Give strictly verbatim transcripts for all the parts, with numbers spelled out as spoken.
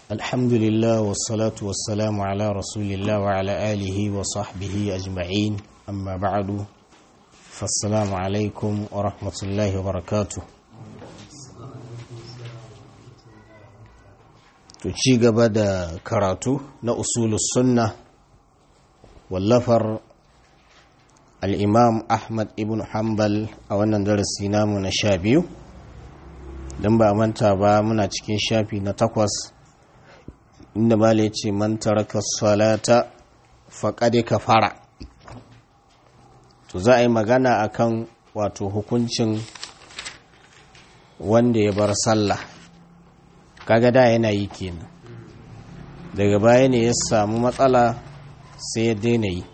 الحمد لله والصلاة والسلام على رسول الله وعلى آله وصحبه أجمعين أما بعد فالسلام عليكم ورحمة الله وبركاته تشيغ بدا كراتو نأصول السنة واللفر الإمام أحمد ابن حنبل أولا درسينا من شابيو دنبا منتا با منا cikin shafi na takwas inda bala ya ce man taraka salata faqad kafara to za a yi magana akan wato hukuncin wanda ya bar sallah kaga da yana yi kenan daga baya ne ya samu matsala sai ya daina yi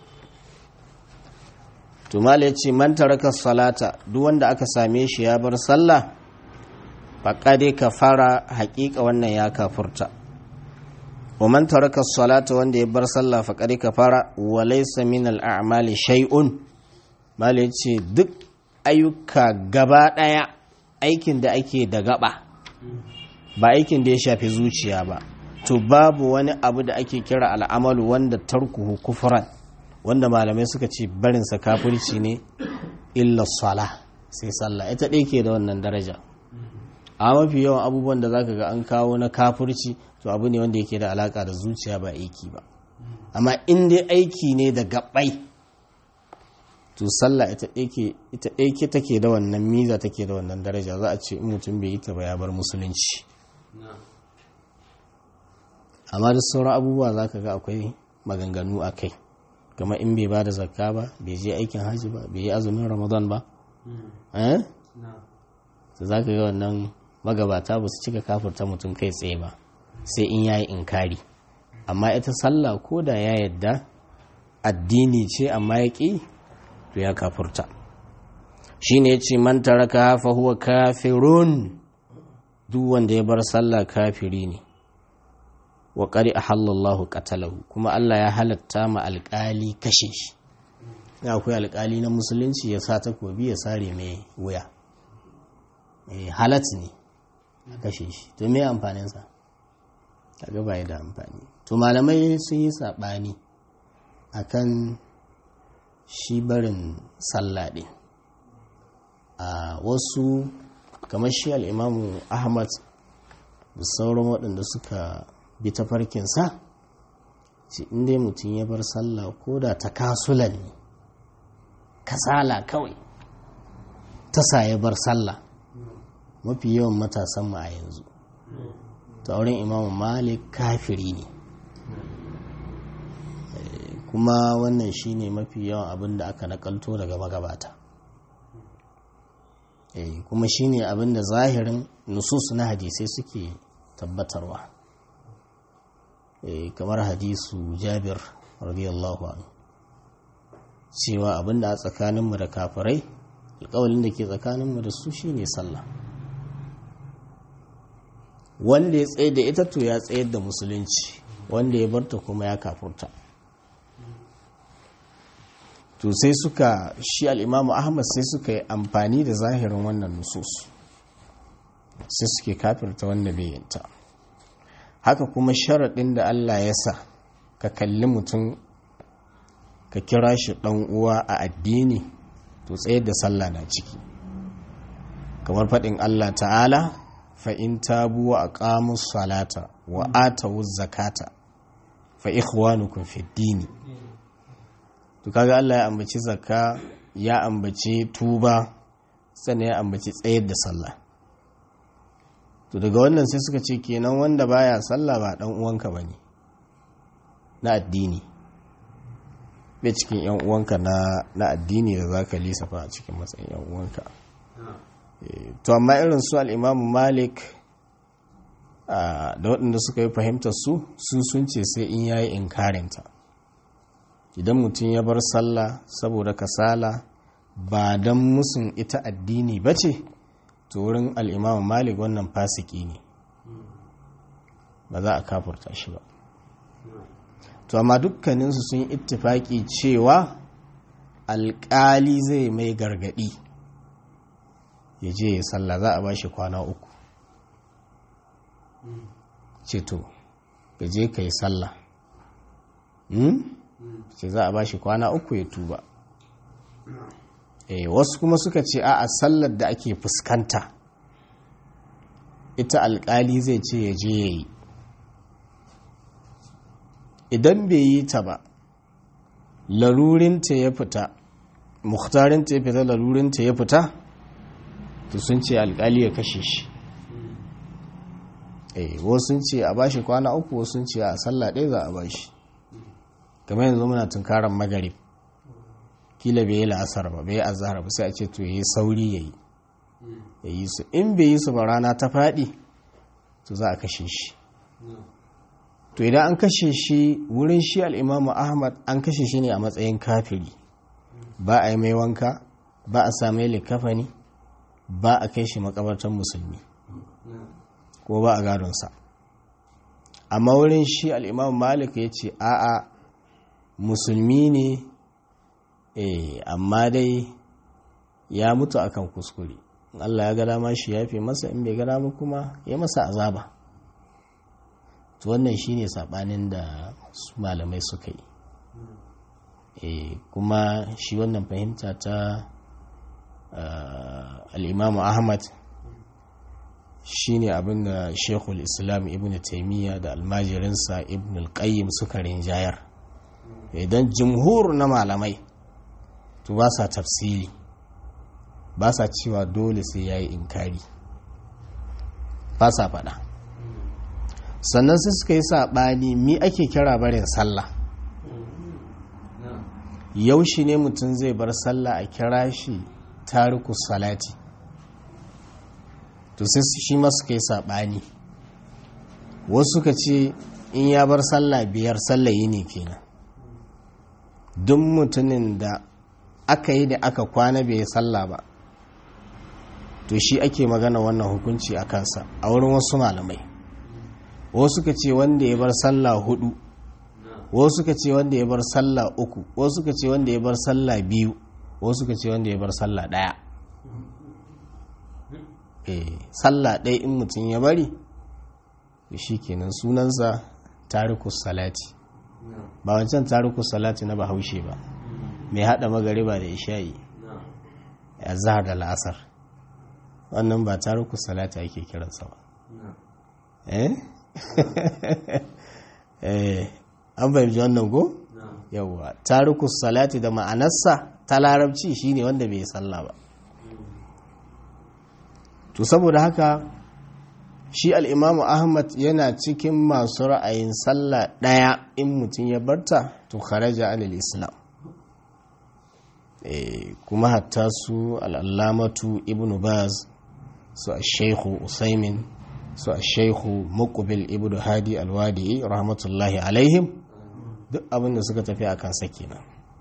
to mala ya ce man taraka salata duk wanda aka same shi ya bar sallah faqad kafara haƙiƙa wannan ya kafurta wa man taraka as-salata wanda ya bar sallah faqad kafara wa laysa min al-a'mali shay'un mal yace duk ayyuka gaba daya aikin da ake da gaba ba aikin da ya shafi zuciya ba to babu wani abu da ake kira al'amalu wanda tarkuhu kufran wanda malamai suka ce barin sa kafirci ne illa salah sai sallah ita dai ke da wannan daraja a mafi yawan abubuwan da zaka ga an kawo na kafirci to abu ne wanda yake da alaka da zuciya ba aiki ba amma in dai aiki ne da gabbai to sallah ita ɗake ita ɗake take da wannan miza take da wannan daraja za a ce in mutum bai yi ta ba ya bar musulunci amma da sauran abubuwa za ka ga akwai maganganu a kai kamar in bai ba da zakka ba bai je aikin hajji ba bai yi azumin ramadan ba eh to za ka ga wannan magabata ba su cika kafurta mutum kai tsaye ba sai in yayi inkari amma ita sallah ko da ya yadda addini ce amma ya ƙi to ya kafurta shine yace man taraka fa huwa kafirun duk wanda ya bar sallah kafiri ne wa qad ahallallahu qatalahu kuma Allah ya halatta ma alƙali kashe shi ya akwai alƙali na musulunci ya sa takobi ya sare mai wuya eh halat ne a kashe shi to me amfanin sa kaga bai da amfani to malamai sun yi sabani akan shi barin sallah din a wasu kamar shi al-Imam Ahmad da sauran waɗanda suka bi tafarkin sa shi inda mutum ya bar sallah ko da takasulan ne kasala kawai tasa ya bar sallah mafi yawan matasan mu a yanzu ta wurin imamu malik kafiri ne kuma wannan shine mafi yawan abin da aka nakalto daga magabata kuma shine abin da zahirin nusus na hadisai suke tabbatarwa kamar hadisu jabir radiyallahu anhu cewa abin da a tsakaninmu da kafirai alƙawalin da ke tsakaninmu da su shine sallah wanda ya tsaye da ita to ya tsayar da musulunci wanda ya barta kuma ya kafurta to sai suka shi al'imamu ahmad sai suka yi amfani da zahirin wannan nusus sai suke kafirta wanda bai yinta haka kuma sharaɗin da Allah ya sa ka kalli mutum ka kira shi ɗan uwa a addini to tsayar da sallah na ciki kamar faɗin Allah ta'ala fa'in tabu wa aqamu salata wa atawu zakata fa ikhwanukum fi dini to kaga Allah ya ambaci zakka ya ambaci tuba sannan ya ambaci tsayar da sallah to daga wannan sai suka ce kenan wanda baya sallah ba dan uwanka bane na addini bai cikin yan uwanka na na addini da zaka lissafa a cikin matsayin yan uwanka to amma irin su al'imamu malik da waɗanda suka yi fahimtar su sun sun ce sai in yayi inkarinta idan mutum ya bar sallah saboda kasala ba don musun ita addini ba ce to wurin al'imamu malik wannan fasiki ne ba za a kafurta shi ba to amma dukkaninsu sun yi ittifaki cewa alƙali zai mai gargaɗi ya je ya sallah za a ba shi kwana uku ceto ka je ka yi sallah ce za a ba shi kwana uku ya tuba. Wasu kuma suka ce a sallar da ake fuskanta ita alkali zai ce ya je ya yi, idan bai yi ta ba larurinta ya fita, muhtarinta ya fita, larurinta ya fita, to sun ce alkali ya kashe shi. Wasu sun ce a ba shi kwana uku, wasu sun ce a sallah ɗaya za a ba shi. Kamar yanzu muna tunkarar magarib, kila bai yi la'asar ba, bai yi azhar ba, sai a ce to yi sauri ya yi ya yi su. In bai yi su ba rana ta faɗi, to za a kashe shi. To idan an kashe shi, wurin shi al'imamu Ahmad an kashe shi ne a matsayin kafiri, ba a yi mai wanka, ba a sami likafani, ba a kai shi makabartar musulmi, ko ba a gadonsa. Amma wurin shi al'imamu Malik ya ce a'a, musulmi ne, eh amma dai ya mutu akan kuskure, Allah ya ga dama shi ya fi masa, in bai ga dama kuma ya masa azaba. To wannan shine sabanin da su malamai suka yi. eh kuma shi wannan fahimta ta al-Imam Ahmad shine abin da Sheikhul Islam Ibn Taymiyyah da almajirinsa Ibn al-Qayyim suka rinjayar. Idan jumhur na malamai to ba sa tafsiri, ba sa cewa dole sai yayi inkari, ba sa faɗa. Sannan sai suka yi saɓani mi ake kira barin sallah. Yaushe ne mutum zai bar sallah a kira shi tarikus salati? To sai shi ma suka yi saɓani. Wasu suka ce in ya bar sallah biyar sallah yi ne kenan. Duk mutumin da aka yi da aka kwana bai yi sallah ba, to shi ake magana wannan hukunci a kansa a wurin wasu malamai. Wasu suka ce wanda ya bar sallah hudu, wasu suka ce wanda ya bar sallah uku, wasu suka ce wanda ya bar sallah biyu, wasu suka ce wanda ya bar sallah daya. eh sallah ɗaya in mutum ya bari, shi kenan sunansa tarikus salati, ba wancan tarikus salati na bahaushe ba mai hada magariba da isha'i, azhar da la'asar. Wannan ba tarikus salati ake kiransa ba. eh eh an fahimci wannan go? Yawwa, tarikus salati da ma'anarsa ta larabci shine wanda bai sallah ba. To saboda haka shi al'imamu Ahmad yana cikin masu ra'ayin sallah ɗaya in mutum ya barta to kharaja anil islam. E, kuma hatta su al'allamatu ibn Baz, su a shaikhu Usaimin, su a shaikhu Muqbil ibn Hadi alwadi rahmatullahi alaihim, duk abinda suka tafi a kan sakina.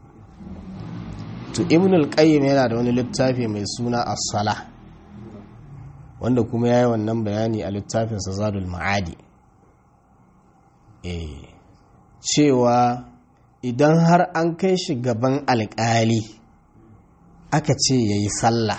To ibn al-Qayyim yana da wani littafi mai suna as-Salah, wanda kuma ya yi wannan bayani a littafinsa Zadul Ma'adi. E, cewa idan har an kai shi gaban alƙali aka ce ya yi sallah,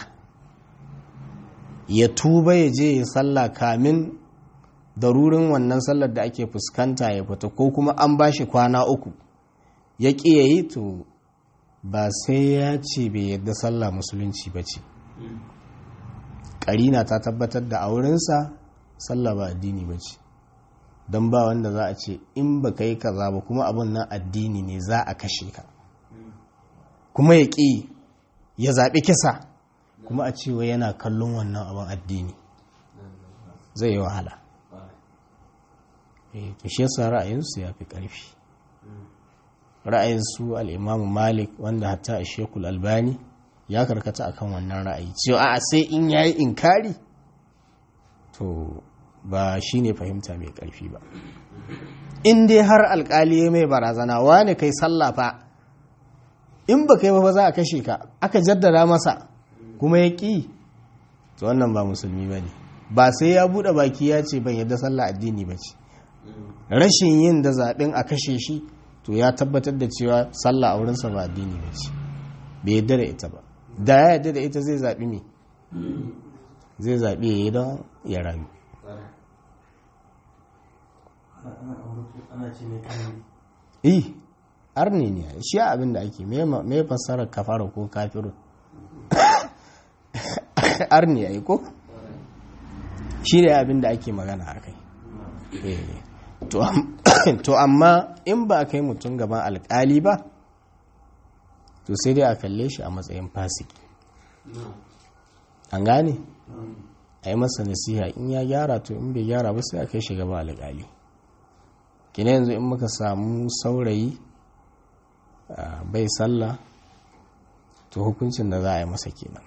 ya tuba ya je ya sallah kamin darurin wannan sallar da ake fuskanta ya fita, ko kuma an ba shi kwana uku ya ƙi ya yi, to ba sai ya ce bai yadda sallah musulunci ba ce. Ƙarina ta tabbatar da aurensa sallah ba addini ba ce, don ba wanda za a ce in ba ka yi kaza ba kuma abin nan addini ne za a kashe ka, kuma ya ƙi ya zaɓi kisa, kuma a cewa yana kallon wannan abin addini, zai yi wahala. to shi yasa ra'ayinsu ya fi ƙarfi. Ra'ayinsu al'imamu Malik, wanda hatta a Shekul Albani ya karkata akan wannan ra'ayi, cewa a sai in yayi inkari, to ba shine fahimta mai ƙarfi ba. In dai har alƙali ya mai barazana, wane kai sallah fa, in ba kai ba za a kashe ka, aka jaddada masa kuma ya ƙi, to wannan ba musulmi ba ne. Ba sai ya buɗe baki ya ce ban yadda sallah addini ba ce. Rashin yin da zaɓen a kashe shi, to ya tabbatar da cewa sallah a wurinsa ba addini ba ce, bai yadda da ita ba. Da ya yadda da ita zai zaɓi me? Zai zaɓi ya yi don ya rayu. eh arni ne shi abin da ake me fassarar kafara ko kafiru arni ai ko shi ne abin da ake magana a kai to amma in ba a kai mutum gaban alkali ba to sai dai a kalle shi a matsayin fasiki an gane a yi masa nasiha in ya gyara to in bai gyara ba sai a kai shi gaban alkali kina yanzu in muka samu saurayi bai sallah to hukuncin da za a yi masa kenan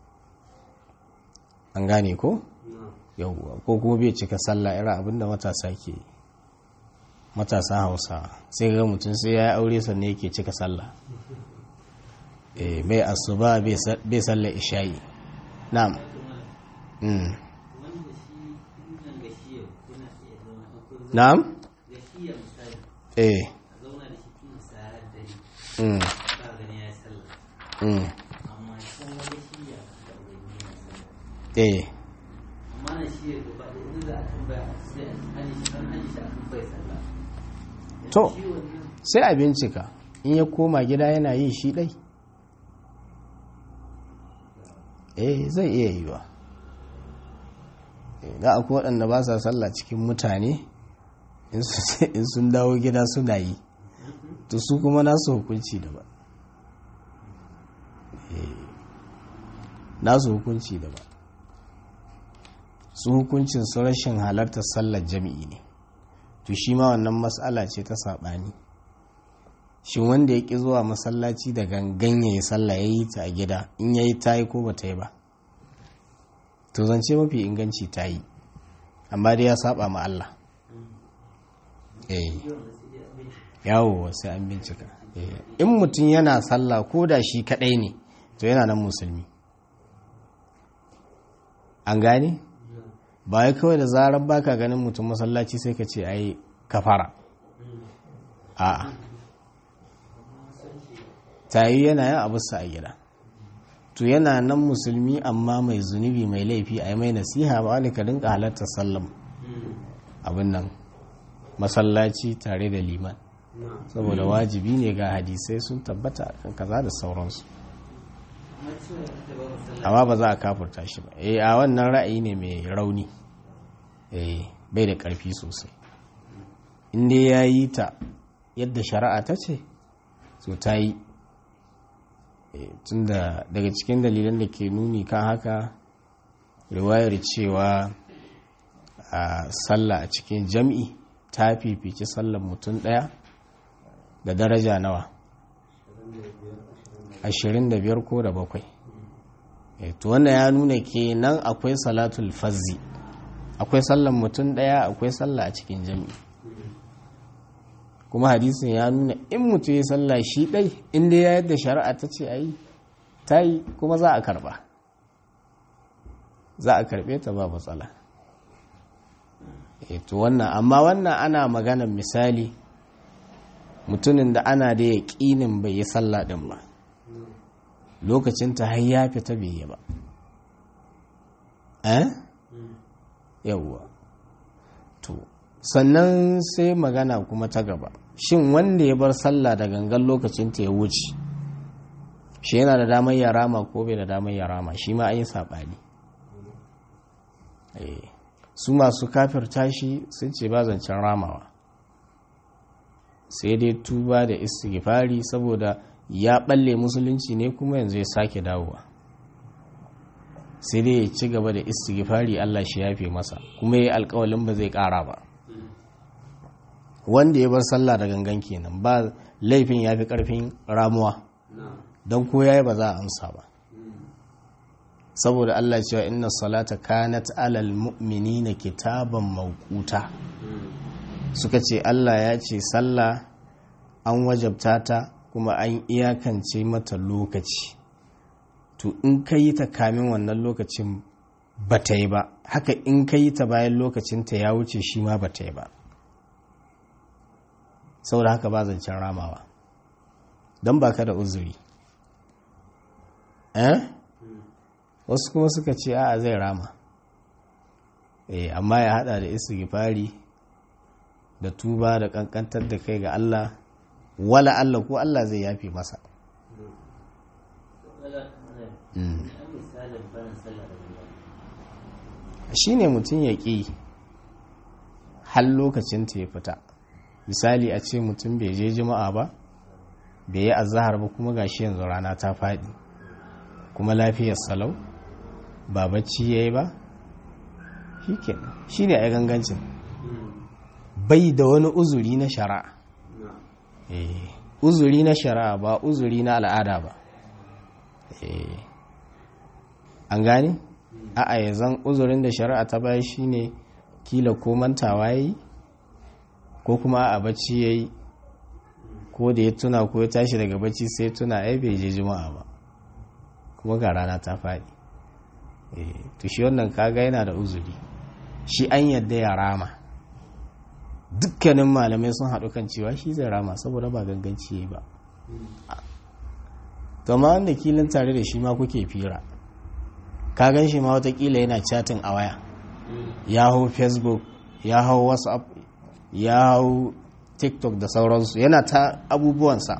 an gane ko? yauwa ko kuma bai cika sallah irin abinda matasa ke matasa hausa sai ga mutum sai ya yi aure sannan yake cika sallah eh bai asuba bai sallah isha'i na'am mm na'am eh mm mm eh to sai a bincika in ya koma gida yana yi shi ɗai eh zai iya yiwa da akwai waɗanda ba sa sallah cikin mutane in sun dawo gida suna yi to su kuma nasu hukunci da ba nasu hukunci da ba su hukuncin su rashin halartar sallar jami'i ne to shi ma wannan matsala ce ta saɓani shi wanda ya ƙi zuwa masallaci da gangan ya yi sallah ya yi ta a gida in ya yi ta yi ko ba ta yi ba to zance mafi inganci ta yi amma dai ya saba ma Allah eh yawo sai an bincika in mutum yana sallah ko da shi kaɗai ne to yana nan musulmi an gane ba ya kawai da zarar baka ganin mutum masallaci sai ka ce ai kafara a tayi yana yin abu sa a gida to yana nan musulmi amma mai zunubi mai laifi a yi mai nasiha ba wani ka dinka halartar sallam abin nan masallaci tare da liman saboda wajibi ne ga hadisai sun tabbata kan kaza da sauransu amma ba za a kafurta shi ba eh a wannan ra'ayi ne mai rauni eh bai da ƙarfi sosai inda ya yi ta yadda shari'a ta ce so ta yi tunda daga cikin dalilan da ke nuni kan haka riwayar cewa a sallah a cikin jam'i ta fifici sallar mutum ɗaya da daraja nawa ashirin da biyar ko da bakwai to wannan ya nuna kenan akwai salatul fazzi akwai sallar mutum ɗaya akwai sallah a cikin jam'i kuma hadisin ya nuna in mutum ya sallah shi ɗai inda ya yadda shari'a ta ce a yi ta yi kuma za a karɓa za a karɓe ta ba matsala to wannan amma wannan ana maganar misali mutumin da ana da ya ƙinin bai yi sallah ɗin ba lokacin ta har ya fita bai yi ba eh yawwa to sannan sai magana kuma ta gaba shin wanda ya bar sallah da gangan lokacin ta ya wuce shi yana da damar ya rama ko bai da damar ya rama shi ma an yi saɓani su masu kafirta shi sun ce ba zancen ramawa sai dai tuba da istighfari saboda ya balle musulunci ne kuma yanzu ya sake dawowa sai dai ya ci gaba da istighfari Allah shi yafe masa kuma ya alƙawalin ba zai ƙara ba wanda ya bar sallah da gangan kenan ba laifin ya fi ƙarfin ramuwa don ko yayi ba za a amsa ba saboda Allah cewa inna salata kanat alal mu'minina kitaban mawquta suka ce Allah ya ce sallah an wajabta ta kuma an iyakance mata lokaci to in ka yi ta kamin wannan lokacin ba ta yi ba haka in ka yi ta bayan lokacinta ya wuce shi ma ba ta yi ba saboda haka ba zancen ramawa don ba ka da uzuri eh wasu kuma suka ce a zai rama eh amma ya hada da istighfari da tuba da kankantar da kai ga Allah, wala Allah ko Allah zai yafe masa. Shi ne mutum ya ƙi har lokacin ta ya fita. Misali a ce mutum bai je juma'a ba, bai yi azahar ba, kuma gashi yanzu rana ta faɗi, kuma lafiyar salau, ba bacci ya yi ba, shi ne a gangancin. Bai da wani uzuri na shari'a. Uzuri na shari'a ba uzuri na al'ada ba. An gane? A'a ya zan uzurin da shari'a ta bayi shi ne kila ko mantawa ya yi, ko kuma a bacci ya yi, ko da ya tuna ko ya tashi daga bacci sai tuna ai bai je juma'a ba, kuma ga rana ta faɗi. To shi wannan kaga yana da uzuri, shi an yadda ya rama. Dukkanin malamai sun haɗu kan cewa shi zai rama saboda ba ganganci ya yi ba. To ma wanda kilin tare da shi ma kuke fira, ka gan shi ma watakila yana chatting a waya, ya hau Facebook, ya hau WhatsApp, ya hau TikTok da sauransu, yana ta abubuwansa.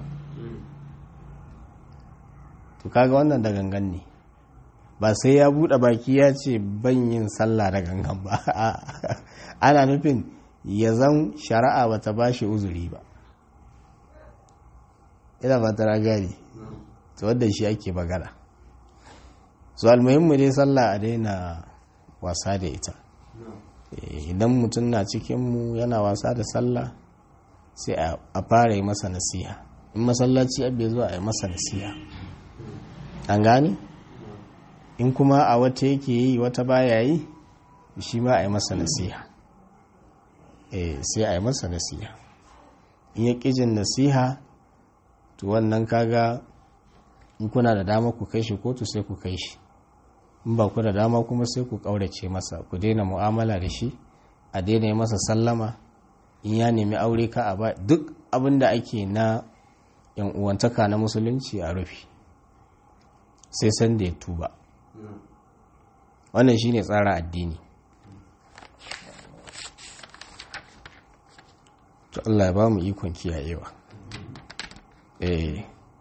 To kaga wannan da gangan ne, ba sai ya buɗe baki ya ce ban yin sallah da gangan ba. Ana nufin ya zan shari'a ba ta ba shi uzuri ba. Ina ba ta gani, to wadda shi ake magana. So almuhimmu dai sallah a daina wasa da ita. Idan mutum na cikinmu yana wasa da sallah, sai a fara yi masa nasiha. In masallaci abe zuwa a yi masa nasiha. An gane? In kuma a wata yake yi wata baya yi, shi ma a yi masa nasiha. Sai a yi masa nasiha. In ya ƙijin nasiha, to wannan kaga in kuna da dama ku kai shi kotu sai ku kai shi. In ba ku da dama kuma sai ku ƙaurace masa, ku daina mu'amala da shi, a daina yi masa sallama, in ya nemi aure ka a ba, duk abin da ake na yan uwantaka na musulunci a rufi, sai san da ya tuba. Wannan shine tsara addini. To Allah ya ba mu ikon kiyayewa. Eh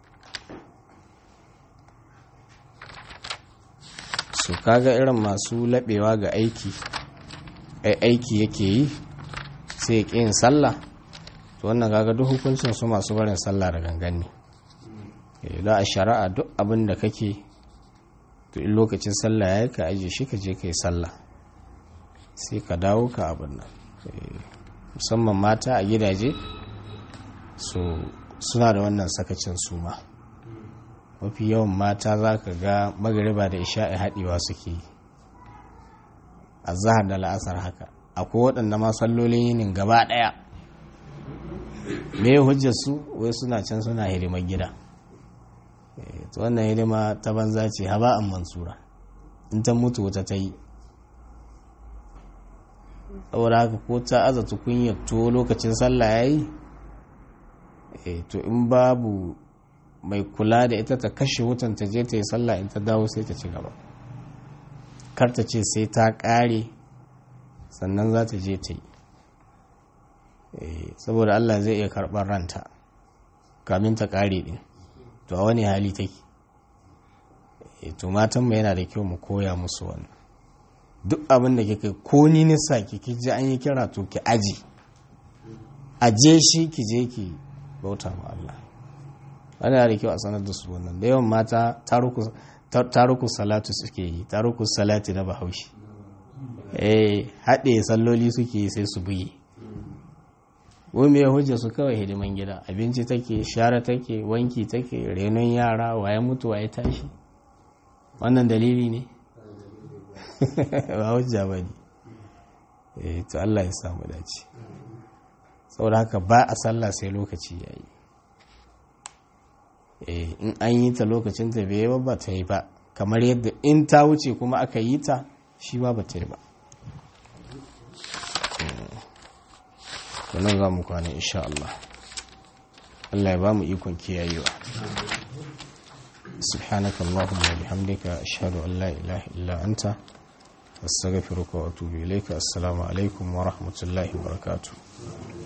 su kaga irin masu laɓewa ga aiki, aiki yake yi sai ya ƙi yin sallah, to wannan kaga duk hukuncin su masu barin sallah da gangan ne. Da a shari'a duk abin da kake, to in lokacin sallah ya yi ka aje shi ka je ka yi sallah, sai ka dawo ka abin nan. Musamman mata a gidaje su suna da wannan sakacin suma. Mafi yawan mata za ka ga magariba da isha'i haɗewa suke yi, azahar da la'asar haka. Akwai waɗanda ma sallolin yinin gaba ɗaya, me hujjar su wai suna can suna hidimar gida. To wannan hidima ta banza ce, haba'an mansura, in ta mutu wata ta yi. Saboda haka ko ta aza tukunyar to lokacin sallah ya yi, to in babu mai kula da ita ta kashe wutan ta je ta yi sallah, in ta dawo sai ta ci gaba. Kar ta ce sai ta ƙare sannan za ta je ta yi, saboda Allah zai iya karɓar ranta kamin ta ƙare ɗin. To a wani hali take? To matanmu yana da kyau mu koya musu wannan. Duk abin da kika ko ni nisa ki ji an yi kira, to ki aji aje shi ki je ki bauta ma Allah. Ana da kyau a sanar da su wannan. Da yawan mata taruku salatu suke yi, taruku salati na Bahaushe. Eh haɗe salloli suke yi sai su buge. Wani ya hujja su kawai hidiman gida, abinci take, share take, wanki take, renon yara, waye mutu waye tashi. Wannan dalili ne? Ba hujja ba ne. Eh to Allah ya samu dace. Saboda haka ba a sallah sai lokaci ya yi. Eh in an yi ta lokacin ta bai ba ba ta yi ba, kamar yadda in ta wuce kuma aka yi ta shi ba ba ta yi ba. Nan za mu kwana insha Allah. Allah ya ba mu ikon kiyayewa. Subhanaka Allahumma wa bihamdika ashhadu an la ilaha illa anta astaghfiruka wa atubu ilayka. Assalamu alaikum wa rahmatullahi wa barakatuh.